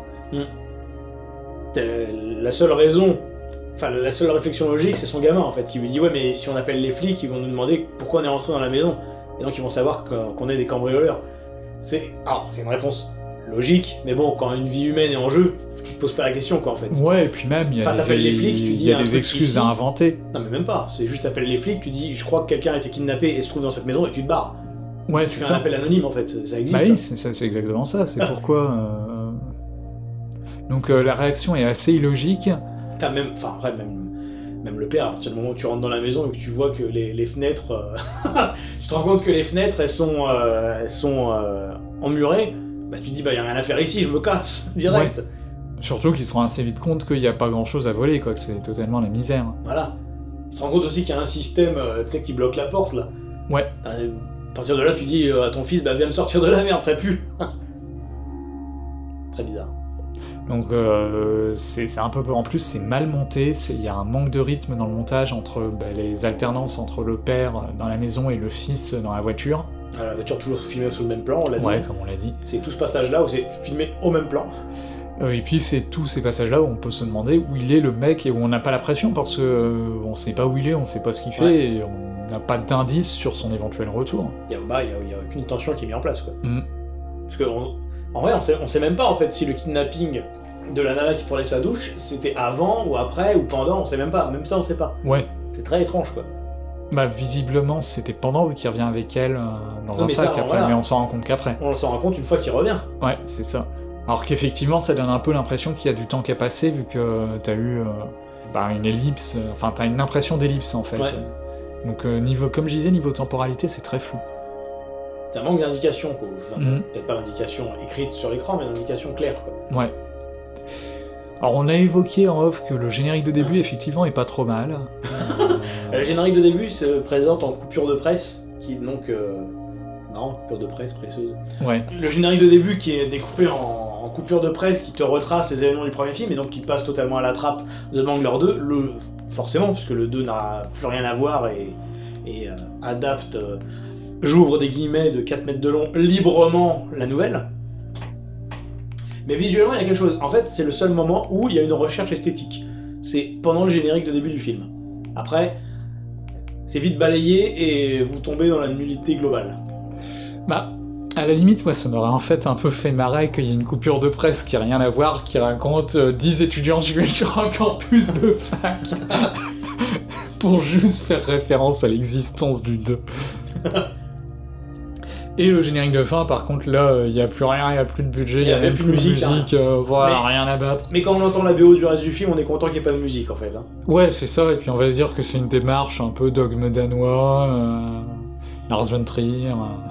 La seule raison, enfin la seule réflexion logique, c'est son gamin en fait, qui lui dit ouais mais si on appelle les flics, ils vont nous demander pourquoi on est rentré dans la maison, et donc ils vont savoir qu'on est des cambrioleurs. C'est une réponse logique, mais bon, quand une vie humaine est en jeu, tu te poses pas la question, quoi, en fait. Ouais, et puis même, il y a les flics, tu dis des excuses à inventer. Non, mais même pas, c'est juste t'appelles les flics, tu dis, je crois que quelqu'un a été kidnappé et se trouve dans cette maison, et tu te barres. Ouais, tu fais un appel anonyme, en fait, ça existe. Bah oui, c'est exactement ça, c'est pourquoi... Donc la réaction est assez illogique. Même le père, à partir du moment où tu rentres dans la maison et que tu vois que les fenêtres... tu te rends compte que les fenêtres, elles sont emmurées, bah tu te dis, bah y a rien à faire ici, je me casse, direct. Ouais. Surtout qu'il se rend assez vite compte qu'il n'y a pas grand-chose à voler, quoi, que c'est totalement la misère. Voilà. Il se rend compte aussi qu'il y a un système, tu sais, qui bloque la porte, là. Ouais. À partir de là, tu dis à ton fils, bah viens me sortir de la merde, ça pue. Très bizarre. Donc c'est un peu... En plus, c'est mal monté, il y a un manque de rythme dans le montage entre les alternances entre le père dans la maison et le fils dans la voiture. La voiture toujours filmée sous le même plan, on l'a dit. Ouais, comme on l'a dit. C'est tout ce passage-là où c'est filmé au même plan. Et puis c'est tous ces passages-là où on peut se demander où il est le mec et où on n'a pas la pression parce que on sait pas où il est, on sait pas ce qu'il fait et on n'a pas d'indice sur son éventuel retour. Il y a aucune tension qui est mise en place, quoi. Parce que en vrai, on sait même pas en fait si le kidnapping de la nana qui prenait sa douche, c'était avant ou après ou pendant, on sait même pas. Même ça, on sait pas. Ouais. C'est très étrange, quoi. Bah visiblement c'était pendant vu qu'il revient avec elle dans un sac après, voilà. Mais on s'en rend compte qu'après. On s'en rend compte une fois qu'il revient. Ouais, c'est ça. Alors qu'effectivement ça donne un peu l'impression qu'il y a du temps qui a passé vu que t'as eu une ellipse, enfin t'as une impression d'ellipse en fait. Ouais. Donc comme je disais, niveau temporalité c'est très flou. C'est un manque d'indication, quoi. Enfin, peut-être pas d'indication écrite sur l'écran, mais d'indication claire, quoi. Ouais. Alors on a évoqué en off que le générique de début effectivement est pas trop mal. Le générique de début se présente en coupure de presse, qui est donc... Non, coupure de presse, presseuse. Ouais. Le générique de début qui est découpé en coupure de presse, qui te retrace les événements du premier film, et donc qui passe totalement à la trappe de Mangler 2, forcément, puisque le 2 n'a plus rien à voir et adapte, j'ouvre des guillemets, de 4 mètres de long, librement la nouvelle. Mais visuellement, il y a quelque chose. En fait, c'est le seul moment où il y a une recherche esthétique. C'est pendant le générique de début du film. Après, c'est vite balayé et vous tombez dans la nullité globale. Bah, à la limite, moi, ça m'aurait en fait un peu fait marrer qu'il y ait une coupure de presse qui n'a rien à voir, qui raconte 10 étudiants juifs sur un campus de fac. Pour juste faire référence à l'existence du 2. Et le générique de fin, par contre, là, il n'y a plus rien, il n'y a plus de budget, il n'y a même plus de musique, voilà, rien à battre. Mais quand on entend la BO du reste du film, on est content qu'il n'y ait pas de musique, en fait. Hein. Ouais, c'est ça, et puis on va se dire que c'est une démarche un peu dogme danois, Lars von Trier...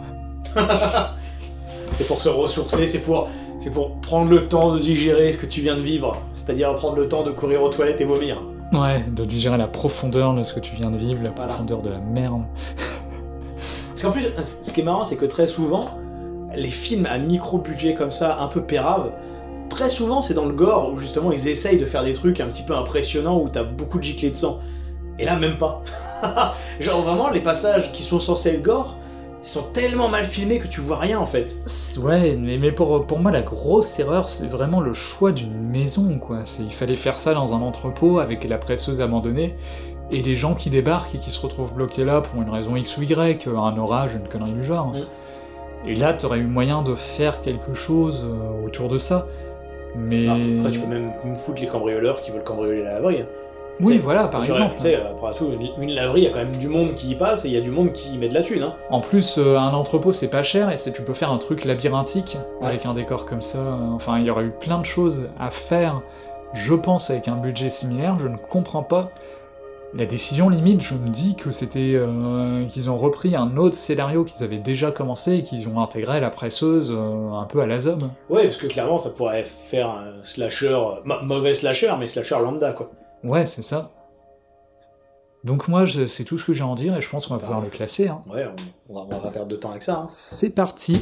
C'est pour se ressourcer, c'est pour prendre le temps de digérer ce que tu viens de vivre, c'est-à-dire prendre le temps de courir aux toilettes et vomir. Ouais, de digérer la profondeur de ce que tu viens de vivre, la profondeur de la merde. Parce qu'en plus, ce qui est marrant, c'est que très souvent, les films à micro-budget comme ça, un peu péraves, très souvent c'est dans le gore, où justement ils essayent de faire des trucs un petit peu impressionnants, où t'as beaucoup de giclées de sang. Et là, même pas. Genre vraiment, les passages qui sont censés être gore, Ils sont tellement mal filmés que tu vois rien en fait. Ouais, mais pour moi, la grosse erreur, c'est vraiment le choix d'une maison, quoi. Il fallait faire ça dans un entrepôt avec la presseuse abandonnée, et des gens qui débarquent et qui se retrouvent bloqués là pour une raison X ou Y, un orage, une connerie du genre. Et là, t'aurais eu moyen de faire quelque chose autour de ça. Mais... Non, après, tu peux même foutre les cambrioleurs qui veulent cambrioler la laverie. Oui, voilà, par exemple. Tu sais, après tout, une laverie, il y a quand même du monde qui y passe et il y a du monde qui y met de la thune. Hein. En plus, un entrepôt, c'est pas cher, et tu peux faire un truc labyrinthique avec un décor comme ça. Enfin, il y aurait eu plein de choses à faire, je pense, avec un budget similaire. Je ne comprends pas la décision, limite. Je me dis que c'était qu'ils ont repris un autre scénario qu'ils avaient déjà commencé et qu'ils ont intégré la presseuse un peu à la zob. Ouais, parce que clairement, ça pourrait faire un slasher, mauvais slasher, mais slasher lambda, quoi. Ouais, c'est ça. Donc moi, c'est tout ce que j'ai à en dire, et je pense qu'on va pouvoir le classer. Hein. Ouais, on va pas perdre de temps avec ça. Hein. C'est parti.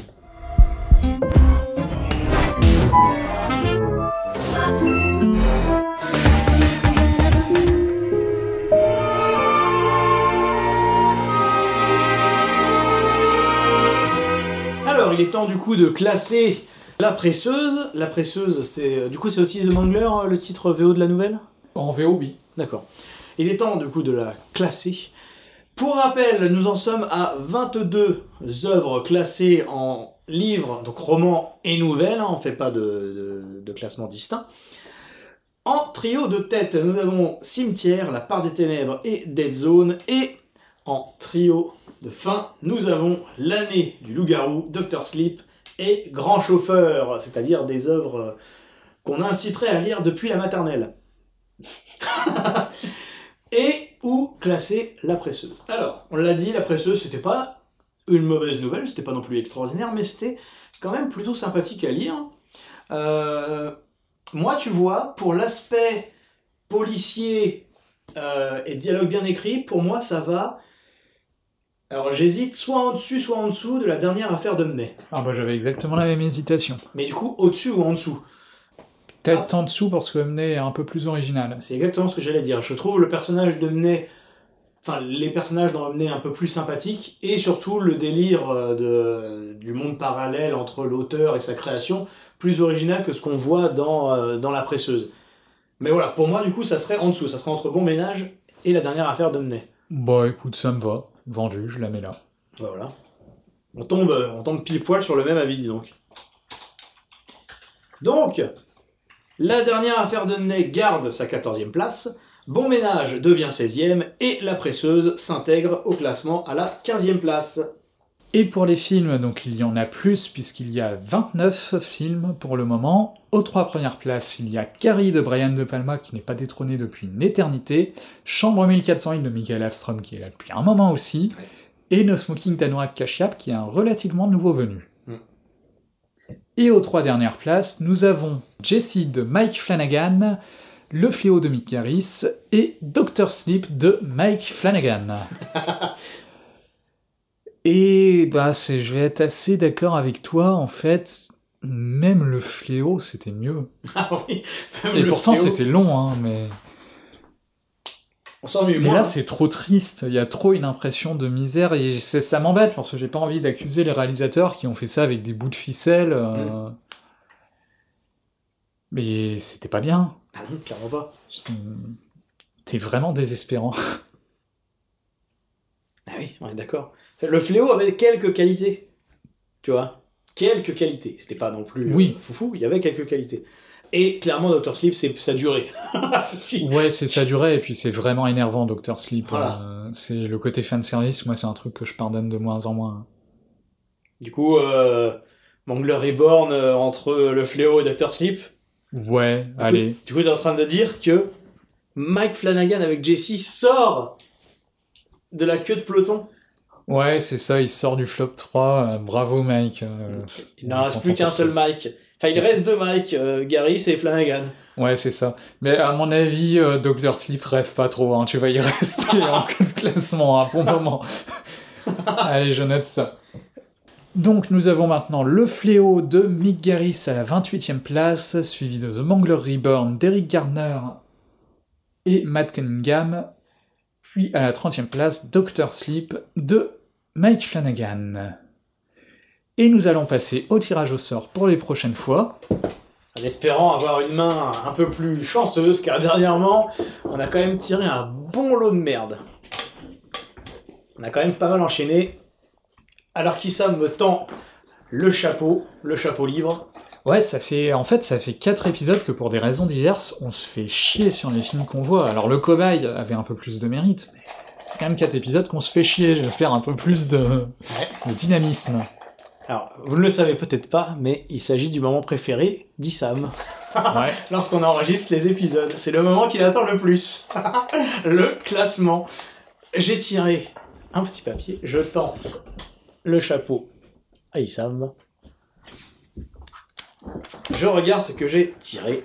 Alors, il est temps du coup de classer la presseuse. La presseuse, c'est c'est aussi The Mangler, le titre VO de la nouvelle ? En VO, oui. D'accord. Il est temps, du coup, de la classer. Pour rappel, nous en sommes à 22 œuvres classées en livres, donc romans et nouvelles, hein, on ne fait pas de classement distinct. En trio de tête, nous avons Cimetière, La part des ténèbres et Dead Zone, et en trio de fin, nous avons L'année du loup-garou, Dr. Sleep et Grand Chauffeur, c'est-à-dire des œuvres qu'on inciterait à lire depuis la maternelle. Et où classer la presseuse. Alors, on l'a dit, la presseuse, c'était pas une mauvaise nouvelle, c'était pas non plus extraordinaire, mais c'était quand même plutôt sympathique à lire. Moi, tu vois, pour l'aspect policier et dialogue bien écrit, pour moi, ça va. Alors, j'hésite soit en dessus, soit en dessous de la dernière affaire Dumney. Ah bah j'avais exactement la même hésitation. Mais du coup, au-dessus ou en dessous ? Peut-être en dessous parce que Dumney est un peu plus original. C'est exactement ce que j'allais dire. Je trouve le personnage de Dumney, enfin les personnages dans Dumney un peu plus sympathiques, et surtout le délire du monde parallèle entre l'auteur et sa création plus original que ce qu'on voit dans la presseuse. Mais voilà, pour moi du coup ça serait en dessous, ça serait entre Bon Ménage et la dernière affaire Dumney. Bah écoute, ça me va. Vendu, je la mets là. Voilà. On tombe pile poil sur le même avis, dis donc. Donc, la dernière affaire Dumney garde sa 14e place, Bon Ménage devient 16e, et La Presseuse s'intègre au classement à la 15e place. Et pour les films, donc il y en a plus, puisqu'il y a 29 films pour le moment. Aux 3 premières places, il y a Carrie de Brian De Palma, qui n'est pas détrôné depuis une éternité, Chambre 1401 de Michael Afstrom, qui est là depuis un moment aussi, et No Smoking d'Anurag Kashyap, qui est un relativement nouveau venu. Et aux 3 dernières places, nous avons Jessie de Mike Flanagan, Le Fléau de Mick Garris et Dr. Sleep de Mike Flanagan. Et bah je vais être assez d'accord avec toi, en fait, même Le Fléau, c'était mieux. Ah oui, et pourtant c'était long, hein, mais... On s'ennuie mais moins. là c'est trop triste, il y a trop une impression de misère, et ça m'embête, parce que j'ai pas envie d'accuser les réalisateurs qui ont fait ça avec des bouts de ficelle, mais c'était pas bien. Ah non, clairement pas. T'es vraiment désespérant. Ah oui, on est d'accord. Le Fléau avait quelques qualités, tu vois. Quelques qualités. C'était pas non plus foufou, il y avait quelques qualités. Et clairement, Dr. Sleep, c'est sa durée. Ouais, c'est sa durée, et puis c'est vraiment énervant, Dr. Sleep. Voilà. C'est le côté fanservice, moi c'est un truc que je pardonne de moins en moins. Du coup, Mangler Reborn entre Le Fléau et Dr. Sleep. Ouais, allez. Du coup, t'es en train de dire que Mike Flanagan avec Jessie sort de la queue de peloton. Ouais, c'est ça, il sort du flop 3, bravo Mike. Il n'en reste plus qu'un seul Mike. Enfin, il reste deux Mike, Garris et Flanagan. Ouais, c'est ça. Mais à mon avis, Dr. Sleep rêve pas trop, hein. Tu vas y rester en queue de classement, pour le moment. Allez, je note ça. Donc nous avons maintenant Le Fléau de Mick Garris à la 28e place, suivi de The Mangler Reborn d'Eric Gardner et Matt Cunningham, puis à la 30e place, Dr. Sleep de Mike Flanagan. Et nous allons passer au tirage au sort pour les prochaines fois. En espérant avoir une main un peu plus chanceuse, car dernièrement, on a quand même tiré un bon lot de merde. On a quand même pas mal enchaîné. Alors qu'Issam me tend le chapeau livre. Ouais, ça fait 4 épisodes que pour des raisons diverses, on se fait chier sur les films qu'on voit. Alors le cobaye avait un peu plus de mérite, mais quand même 4 épisodes qu'on se fait chier, j'espère un peu plus de dynamisme. Alors, vous ne le savez peut-être pas, mais il s'agit du moment préféré d'Issam. Ouais. Lorsqu'on enregistre les épisodes. C'est le moment qu'il attend le plus. Le classement. J'ai tiré un petit papier, je tends le chapeau à Issam. Je regarde ce que j'ai tiré.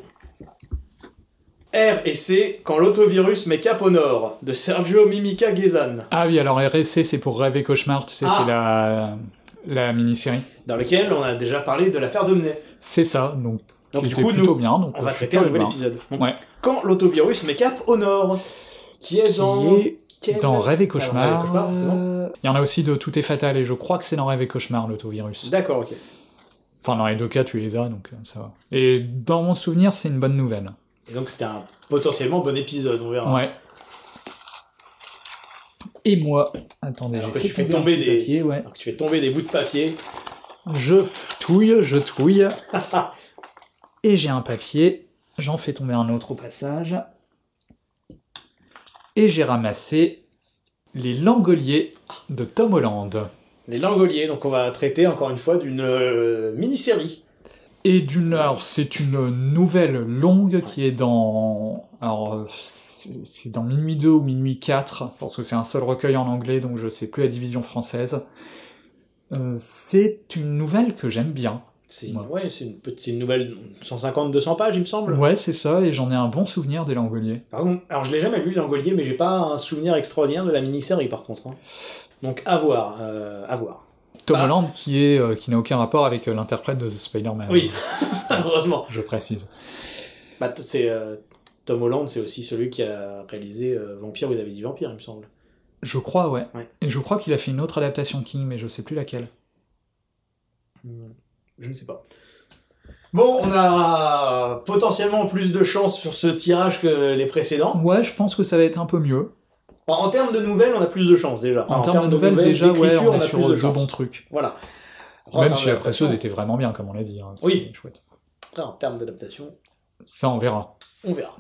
R et C, quand l'autovirus met cap au nord, de Sergio Mimica Ghezan. Ah oui, alors RSC, c'est pour Rêve et Cauchemar, tu sais, c'est la mini-série. Dans lequel on a déjà parlé de l'affaire Domney. C'est ça, donc du était coup, plutôt nous, bien. Donc on va traiter un nouvel épisode. Donc, ouais. Quand l'autovirus met cap au nord, qui est dans Rêve et Cauchemar. Alors, Rêve et Cauchemar, c'est bon. Il y en a aussi de Tout est fatal, et je crois que c'est dans Rêve et Cauchemar, l'autovirus. D'accord, ok. Enfin, dans les deux cas, tu les as, donc ça va. Et dans mon souvenir, c'est une bonne nouvelle. Et donc c'était un potentiellement bon épisode, on verra. Ouais. Et moi, attendez, Alors j'ai que tu fait fais tomber des papier, ouais. Alors que tu fais tomber des bouts de papier. Je touille. Et j'ai un papier, j'en fais tomber un autre au passage. Et j'ai ramassé Les Langoliers de Tom Holland. Les Langoliers, donc on va traiter encore une fois d'une mini-série. Et alors c'est une nouvelle longue qui est dans... Alors, c'est dans Minuit 2 ou Minuit 4, parce que c'est un seul recueil en anglais, donc je sais plus la division française. C'est une nouvelle que j'aime bien. C'est une nouvelle 150-200 pages, il me semble. Ouais, c'est ça, et j'en ai un bon souvenir des Langoliers. Par contre, alors je l'ai jamais lu, les Langoliers, mais j'ai pas un souvenir extraordinaire de la mini-série, par contre. Hein. Donc, à voir. Tom Holland qui n'a aucun rapport avec l'interprète de The Spider-Man. Oui, heureusement. Je précise. Tom Holland, c'est aussi celui qui a réalisé Vampire, vous avez dit Vampire, il me semble. Je crois, ouais. Ouais. Et je crois qu'il a fait une autre adaptation de King, mais je sais plus laquelle. Je ne sais pas. Bon, on a potentiellement plus de chance sur ce tirage que les précédents. Ouais, je pense que ça va être un peu mieux. En termes de nouvelles, on a plus de chance déjà. En termes de nouvelles, déjà, ouais, on est sur plus de deux bons trucs. Voilà. Après, même si la presseuse était vraiment bien, comme on l'a dit. Hein, oui. Chouette. Après, en termes d'adaptation... Ça, on verra. On verra.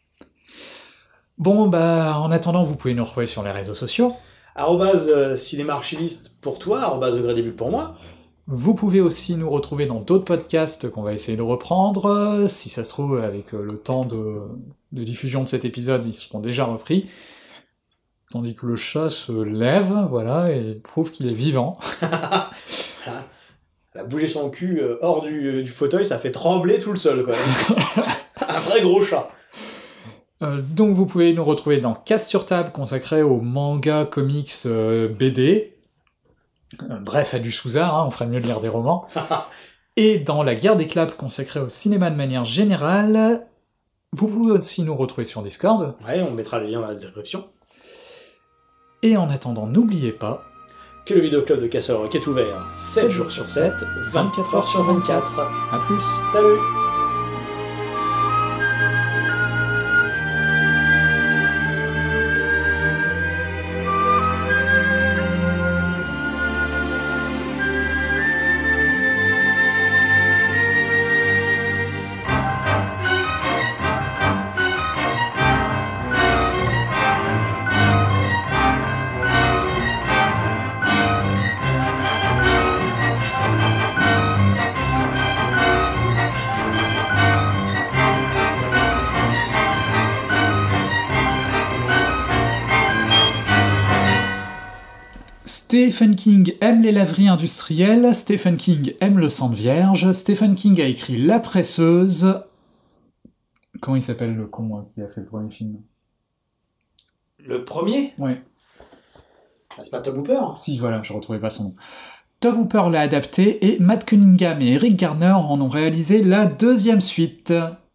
Bon, en attendant, vous pouvez nous retrouver sur les réseaux sociaux. @cinéma-archiviste pour toi, @degré pour moi. Vous pouvez aussi nous retrouver dans d'autres podcasts qu'on va essayer de reprendre. Si ça se trouve, avec le temps de diffusion de cet épisode, ils seront déjà repris. Tandis que le chat se lève, voilà, et prouve qu'il est vivant. Elle a bougé son cul hors du fauteuil, ça fait trembler tout le sol, quoi. Un très gros chat. Donc vous pouvez nous retrouver dans Casse sur table, consacré aux manga, comics, BD. Bref, à du Souzard, hein, on ferait mieux de lire des romans. Et dans La Guerre des Claps, consacrée au cinéma de manière générale. Vous pouvez aussi nous retrouver sur Discord. Ouais, on mettra les liens dans la description. Et en attendant, n'oubliez pas que le vidéoclub de Castle Rock est ouvert 7 jours sur 7, 24 heures sur 24. A plus. Salut. Stephen King aime les laveries industrielles, Stephen King aime le sang de vierge, Stephen King a écrit La Presseuse... Comment il s'appelle le con qui a fait le premier film ? Le premier ? Ouais. C'est pas Tom Hooper ? Si, voilà, je retrouvais pas son nom. Tom Hooper l'a adapté, et Matt Cunningham et Eric Garner en ont réalisé la deuxième suite.